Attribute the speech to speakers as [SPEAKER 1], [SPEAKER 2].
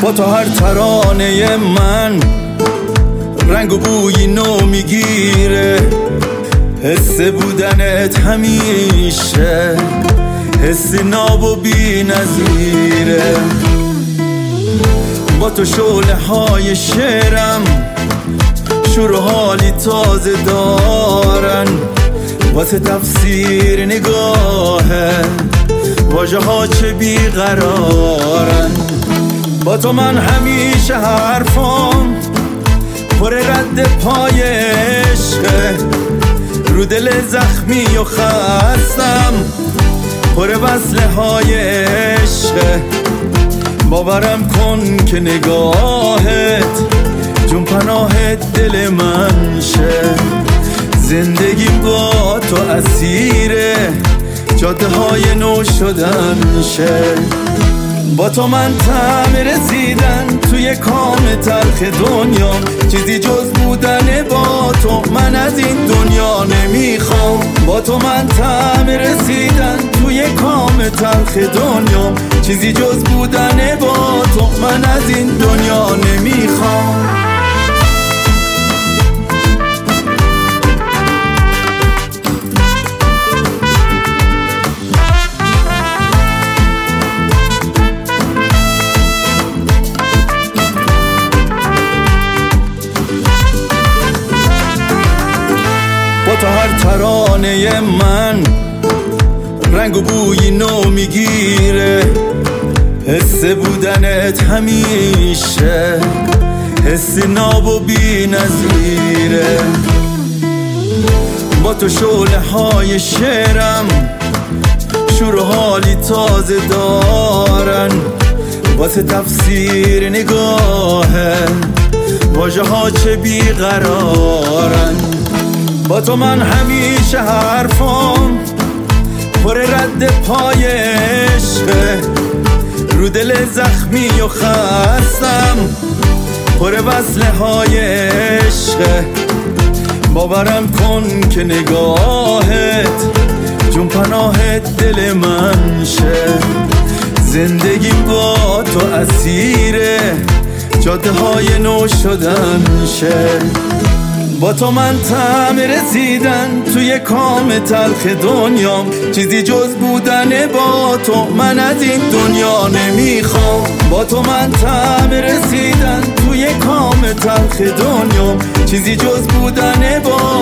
[SPEAKER 1] با تو هر ترانه من رنگ و بوی نو میگیره، حس بودنت همیشه حس ناب و بی نظیره. با تو شعله های شعرم شور و حالی تازه دارن، واسه تفسیر نگاهه واژه ها چه بیقرارن. با تو من همیشه حرفام پر رد پای عشقه، رو دل زخمی و خستم پر وصله های عشقه. باورم کن که نگاهت جون پناه دل من شه، زندگی با تو اسیره جاده های نو شدن شه. با تو من طعم رسیدن توی کام تلخ دنیا، چیزی جز بودن با تو من از این دنیا نمیخوام. با تو من طعم رسیدن توی کام تلخ دنیا، چیزی جز بودن با تو من از این دنیا نمیخوام. با تو هر ترانه من رنگ و بوی نو میگیره، حس بودنت همیشه حس ناب و بی نظیره. با تو شعله های شعرم شور و حالی تازه دارن، واسه تفسیر نگاهه واژه ها چه بیقرارن. با تو من همیشه حرفام پر رد پای عشقه، رو دل زخمی و خستم پر وصله های عشقه. باورم کن که نگاهت جون پناه دل من شه، زندگی با تو اسیره جاده های نو شدن شه. با تو من طعم رسیدن توی کام تلخ دنیا، چیزی جز بودن با تو من از این دنیا نمیخوام. با تو من طعم رسیدن توی کام تلخ دنیا، چیزی جز بودن با